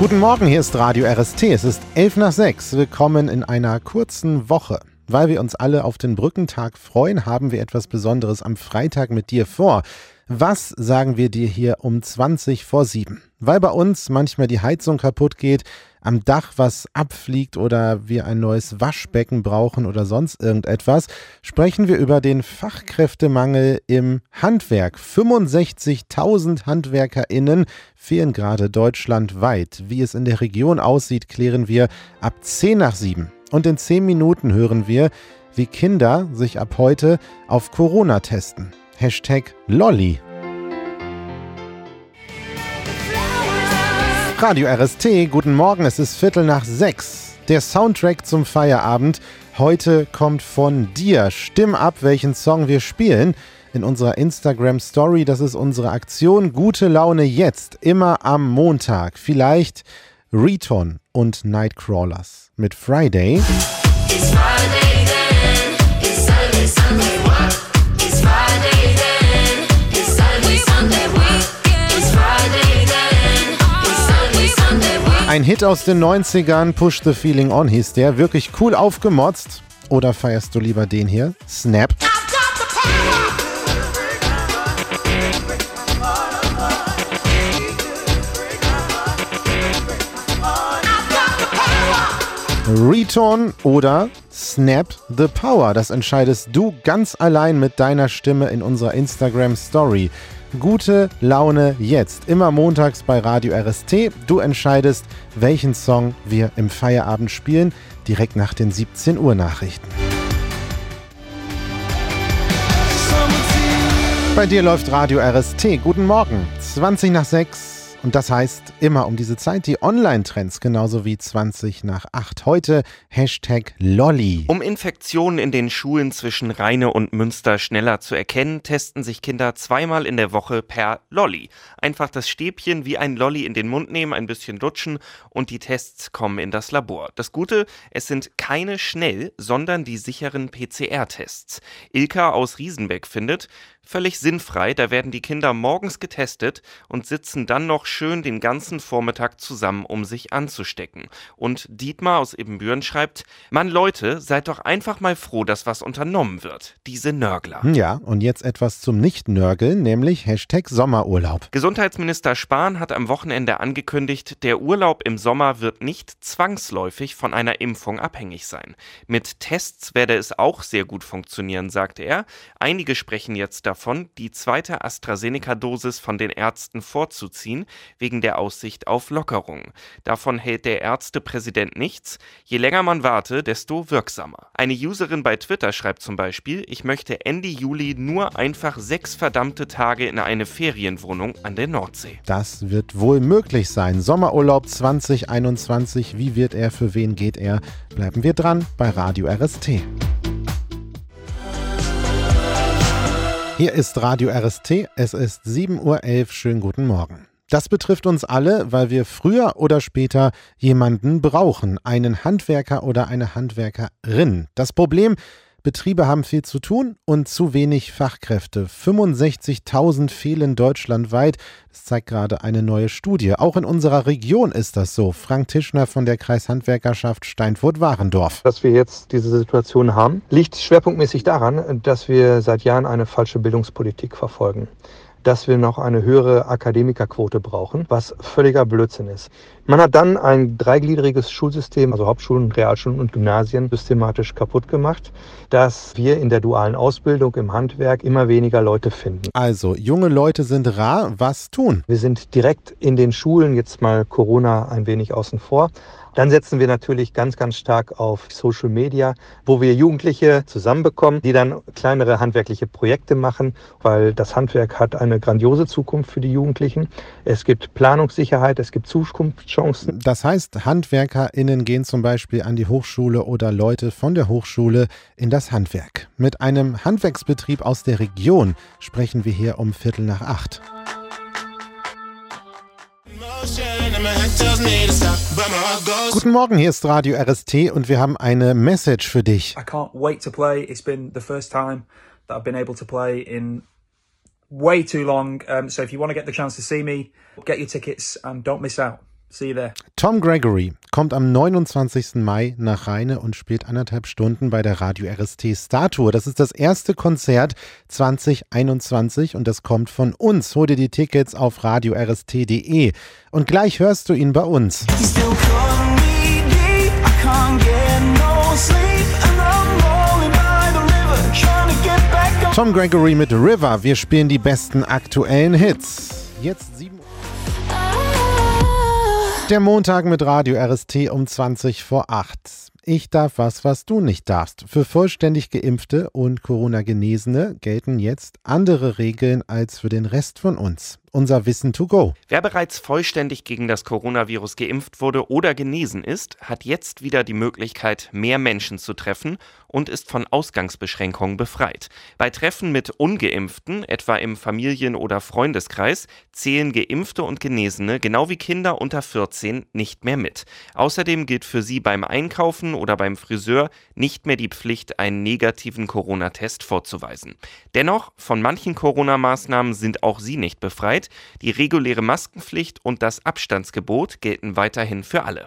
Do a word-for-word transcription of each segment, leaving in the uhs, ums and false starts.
Guten Morgen, hier ist Radio R S T. Es ist elf nach sechs. Willkommen in einer kurzen Woche. Weil wir uns alle auf den Brückentag freuen, haben wir etwas Besonderes am Freitag mit dir vor. Was sagen wir dir hier um zwanzig vor sieben? Weil bei uns manchmal die Heizung kaputt geht, am Dach was abfliegt oder wir ein neues Waschbecken brauchen oder sonst irgendetwas, sprechen wir über den Fachkräftemangel im Handwerk. fünfundsechzigtausend HandwerkerInnen fehlen gerade deutschlandweit. Wie es in der Region aussieht, klären wir ab zehn nach sieben. Und in zehn Minuten hören wir, wie Kinder sich ab heute auf Corona testen. Hashtag Lolli. Radio R S T, guten Morgen, es ist Viertel nach sechs. Der Soundtrack zum Feierabend heute kommt von dir. Stimm ab, welchen Song wir spielen in unserer Instagram-Story. Das ist unsere Aktion Gute Laune jetzt, immer am Montag. Vielleicht Riton und Nightcrawlers mit Friday. It's Friday then, it's Saturday, Sunday, what? It's Friday then, it's Saturday, Sunday, what? It's Friday then, it's Saturday, Sunday, what? Ein Hit aus den neunzigern, Push the Feeling On hieß der, wirklich cool aufgemotzt. Oder feierst du lieber den hier? Snap. Return oder Snap the Power. Das entscheidest du ganz allein mit deiner Stimme in unserer Instagram-Story. Gute Laune jetzt. Immer montags bei Radio R S T. Du entscheidest, welchen Song wir im Feierabend spielen, direkt nach den siebzehn Uhr Nachrichten. Bei dir läuft Radio R S T. Guten Morgen. zwanzig nach sechs. Und das heißt immer um diese Zeit die Online-Trends, genauso wie zwanzig nach acht. Heute Hashtag Lolli. Um Infektionen in den Schulen zwischen Rheine und Münster schneller zu erkennen, testen sich Kinder zweimal in der Woche per Lolli. Einfach das Stäbchen wie ein Lolli in den Mund nehmen, ein bisschen lutschen und die Tests kommen in das Labor. Das Gute, es sind keine Schnell-, sondern die sicheren P C R-Tests. Ilka aus Riesenbeck findet, völlig sinnfrei, da werden die Kinder morgens getestet und sitzen dann noch schön den ganzen Vormittag zusammen, um sich anzustecken. Und Dietmar aus Ibbenbüren schreibt, Mann Leute, seid doch einfach mal froh, dass was unternommen wird. Diese Nörgler. Ja, und jetzt etwas zum Nicht-Nörgeln, nämlich Hashtag Sommerurlaub. Gesundheitsminister Spahn hat am Wochenende angekündigt, der Urlaub im Sommer wird nicht zwangsläufig von einer Impfung abhängig sein. Mit Tests werde es auch sehr gut funktionieren, sagte er. Einige sprechen jetzt davon, die zweite AstraZeneca-Dosis von den Ärzten vorzuziehen, wegen der Aussicht auf Lockerung. Davon hält der Ärztepräsident nichts. Je länger man warte, desto wirksamer. Eine Userin bei Twitter schreibt zum Beispiel, ich möchte Ende Juli nur einfach sechs verdammte Tage in eine Ferienwohnung an der Nordsee. Das wird wohl möglich sein. Sommerurlaub zwanzig einundzwanzig, wie wird er, für wen geht er? Bleiben wir dran bei Radio R S T. Hier ist Radio R S T, es ist sieben Uhr elf, schönen guten Morgen. Das betrifft uns alle, weil wir früher oder später jemanden brauchen, einen Handwerker oder eine Handwerkerin. Das Problem, Betriebe haben viel zu tun und zu wenig Fachkräfte. fünfundsechzigtausend fehlen deutschlandweit. Das zeigt gerade eine neue Studie. Auch in unserer Region ist das so. Frank Tischner von der Kreishandwerkerschaft Steinfurt-Warendorf. Dass wir jetzt diese Situation haben, liegt schwerpunktmäßig daran, dass wir seit Jahren eine falsche Bildungspolitik verfolgen. Dass wir noch eine höhere Akademikerquote brauchen, was völliger Blödsinn ist. Man hat dann ein dreigliedriges Schulsystem, also Hauptschulen, Realschulen und Gymnasien, systematisch kaputt gemacht, dass wir in der dualen Ausbildung im Handwerk immer weniger Leute finden. Also, junge Leute sind rar, was tun? Wir sind direkt in den Schulen, jetzt mal Corona ein wenig außen vor. Dann setzen wir natürlich ganz, ganz stark auf Social Media, wo wir Jugendliche zusammenbekommen, die dann kleinere handwerkliche Projekte machen, weil das Handwerk hat eine grandiose Zukunft für die Jugendlichen. Es gibt Planungssicherheit, es gibt Zukunftschancen. Das heißt, HandwerkerInnen gehen zum Beispiel an die Hochschule oder Leute von der Hochschule in das Handwerk. Mit einem Handwerksbetrieb aus der Region sprechen wir hier um Viertel nach acht. Guten Morgen, hier ist Radio R S T und wir haben eine Message für dich. I can't wait to play. It's been the first time that I've been able to play in way too long. Um, so if you want to get the chance to see me, get your tickets and don't miss out. See you there. Tom Gregory kommt am neunundzwanzigsten Mai nach Rheine und spielt anderthalb Stunden bei der Radio R S T Star Tour. Das ist das erste Konzert zwanzig einundzwanzig und das kommt von uns. Hol dir die Tickets auf radio r s t punkt d e und gleich hörst du ihn bei uns. Tom Gregory mit River. Wir spielen die besten aktuellen Hits. Jetzt sieben Uhr. Der Montag mit Radio R S T um zwanzig vor acht. Ich darf was, was du nicht darfst. Für vollständig Geimpfte und Corona-Genesene gelten jetzt andere Regeln als für den Rest von uns. Unser Wissen to go. Wer bereits vollständig gegen das Coronavirus geimpft wurde oder genesen ist, hat jetzt wieder die Möglichkeit, mehr Menschen zu treffen und ist von Ausgangsbeschränkungen befreit. Bei Treffen mit Ungeimpften, etwa im Familien- oder Freundeskreis, zählen Geimpfte und Genesene, genau wie Kinder unter vierzehn, nicht mehr mit. Außerdem gilt für sie beim Einkaufen oder beim Friseur nicht mehr die Pflicht, einen negativen Corona-Test vorzuweisen. Dennoch, von manchen Corona-Maßnahmen sind auch sie nicht befreit. Die reguläre Maskenpflicht und das Abstandsgebot gelten weiterhin für alle.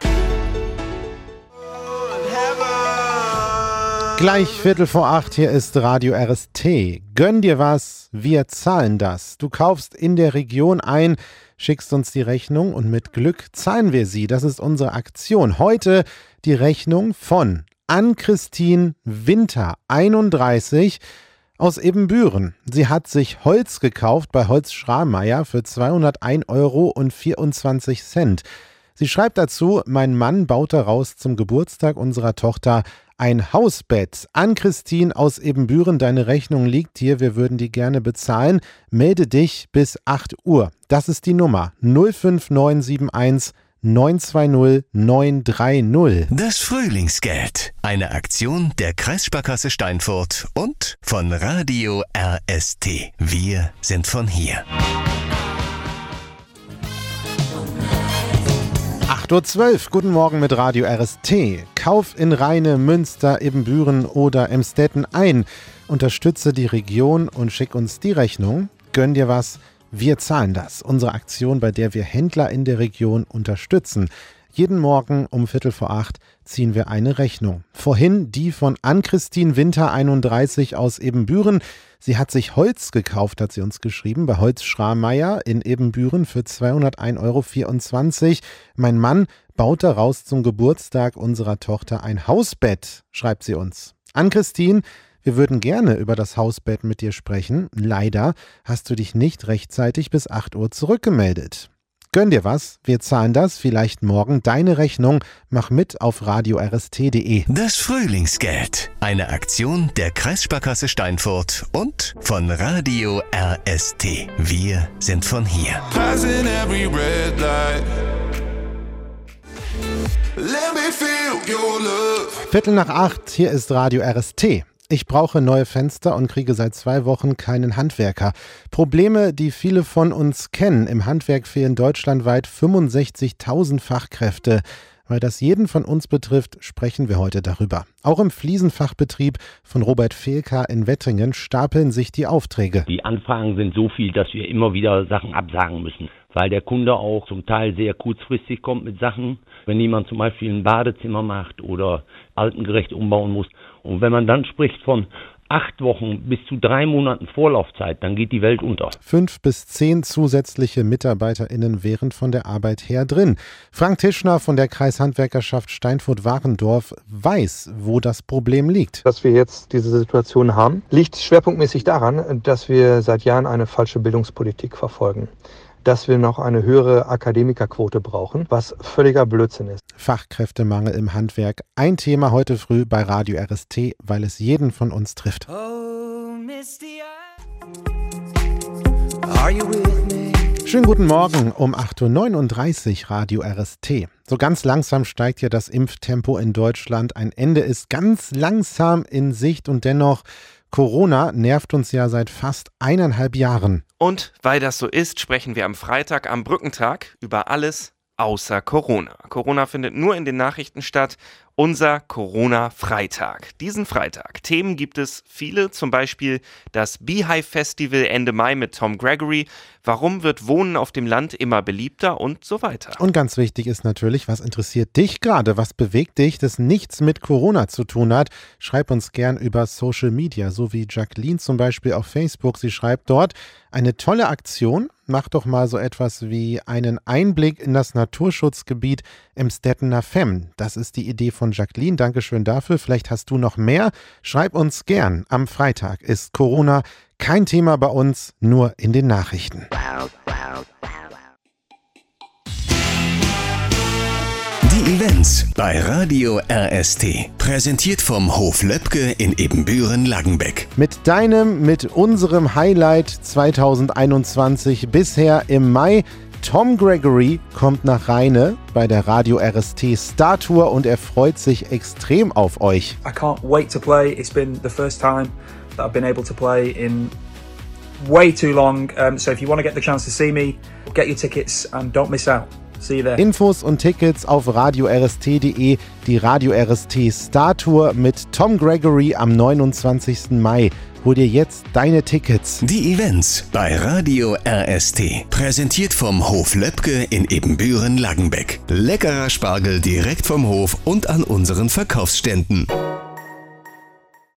Gleich Viertel vor acht, hier ist Radio R S T. Gönn dir was, wir zahlen das. Du kaufst in der Region ein, schickst uns die Rechnung und mit Glück zahlen wir sie. Das ist unsere Aktion. Heute die Rechnung von Ann-Christine Winter, einunddreißig, aus Ebenbüren. Sie hat sich Holz gekauft bei Holz Schrameyer für zweihundertein Euro und vierundzwanzig Cent. Sie schreibt dazu, mein Mann baut daraus zum Geburtstag unserer Tochter ein Hausbett. Ann-Christine aus Ebenbüren, deine Rechnung liegt hier, wir würden die gerne bezahlen. Melde dich bis acht Uhr. Das ist die Nummer null fünf neun sieben eins neun zwei null neun drei null. Das Frühlingsgeld. Eine Aktion der Kreissparkasse Steinfurt und von Radio R S T. Wir sind von hier. acht Uhr zwölf, guten Morgen mit Radio R S T. Kauf in Rheine, Münster, Ebenbüren oder Emstetten ein. Unterstütze die Region und schick uns die Rechnung. Gönn dir was. Wir zahlen das. Unsere Aktion, bei der wir Händler in der Region unterstützen. Jeden Morgen um Viertel vor acht ziehen wir eine Rechnung. Vorhin die von Ann-Christine Winter, einunddreißig, aus Ebenbüren. Sie hat sich Holz gekauft, hat sie uns geschrieben, bei Holz Schrameyer in Ebenbüren für zweihundertein Euro vierundzwanzig. Mein Mann baut daraus zum Geburtstag unserer Tochter ein Hausbett, schreibt sie uns. Ann-Christine, wir würden gerne über das Hausbett mit dir sprechen. Leider hast du dich nicht rechtzeitig bis acht Uhr zurückgemeldet. Gönn dir was, wir zahlen das, vielleicht morgen deine Rechnung. Mach mit auf radio r s t punkt d e. Das Frühlingsgeld. Eine Aktion der Kreissparkasse Steinfurt und von Radio R S T. Wir sind von hier. Passing every red light. Let me feel your love. Viertel nach acht, hier ist Radio R S T. Ich brauche neue Fenster und kriege seit zwei Wochen keinen Handwerker. Probleme, die viele von uns kennen. Im Handwerk fehlen deutschlandweit fünfundsechzigtausend Fachkräfte. Weil das jeden von uns betrifft, sprechen wir heute darüber. Auch im Fliesenfachbetrieb von Robert Fehlka in Wettringen stapeln sich die Aufträge. Die Anfragen sind so viel, dass wir immer wieder Sachen absagen müssen, weil der Kunde auch zum Teil sehr kurzfristig kommt mit Sachen. Wenn jemand zum Beispiel ein Badezimmer macht oder altengerecht umbauen muss. Und wenn man dann spricht von acht Wochen bis zu drei Monaten Vorlaufzeit, dann geht die Welt unter. Fünf bis zehn zusätzliche MitarbeiterInnen wären von der Arbeit her drin. Frank Tischner von der Kreishandwerkerschaft Steinfurt-Warendorf weiß, wo das Problem liegt. Dass wir jetzt diese Situation haben, liegt schwerpunktmäßig daran, dass wir seit Jahren eine falsche Bildungspolitik verfolgen. Dass wir noch eine höhere Akademikerquote brauchen, was völliger Blödsinn ist. Fachkräftemangel im Handwerk. Ein Thema heute früh bei Radio R S T, weil es jeden von uns trifft. Oh, Misty, are you with me? Schönen guten Morgen um acht Uhr neununddreißig, Radio R S T. So ganz langsam steigt ja das Impftempo in Deutschland. Ein Ende ist ganz langsam in Sicht und dennoch, Corona nervt uns ja seit fast eineinhalb Jahren. Und weil das so ist, sprechen wir am Freitag am Brückentag über alles, außer Corona. Corona findet nur in den Nachrichten statt. Unser Corona-Freitag. Diesen Freitag. Themen gibt es viele, zum Beispiel das Beehive Festival Ende Mai mit Tom Gregory. Warum wird Wohnen auf dem Land immer beliebter und so weiter. Und ganz wichtig ist natürlich, was interessiert dich gerade? Was bewegt dich, das nichts mit Corona zu tun hat? Schreib uns gern über Social Media, so wie Jacqueline zum Beispiel auf Facebook. Sie schreibt dort, eine tolle Aktion. Mach doch mal so etwas wie einen Einblick in das Naturschutzgebiet Emstettener Femm. Das ist die Idee von Jacqueline. Dankeschön dafür. Vielleicht hast du noch mehr. Schreib uns gern. Am Freitag ist Corona kein Thema bei uns, nur in den Nachrichten. Die Events bei Radio R S T. Präsentiert vom Hof Löbke in Ebenbüren-Langenbeck. Mit deinem, mit unserem Highlight zwanzig einundzwanzig bisher im Mai. Tom Gregory kommt nach Rheine bei der Radio R S T Star Tour und er freut sich extrem auf euch. I can't wait to play. It's been the first time that I've been able to play in way too long. Um, so if you want to get the chance to see me, get your tickets and don't miss out. See you there. Infos und Tickets auf radio r s t punkt d e. Die Radio R S T Star Tour mit Tom Gregory am neunundzwanzigsten Mai. Hol dir jetzt deine Tickets. Die Events bei Radio R S T. Präsentiert vom Hof Löbke in Ebenbüren-Langenbeck. Leckerer Spargel direkt vom Hof und an unseren Verkaufsständen.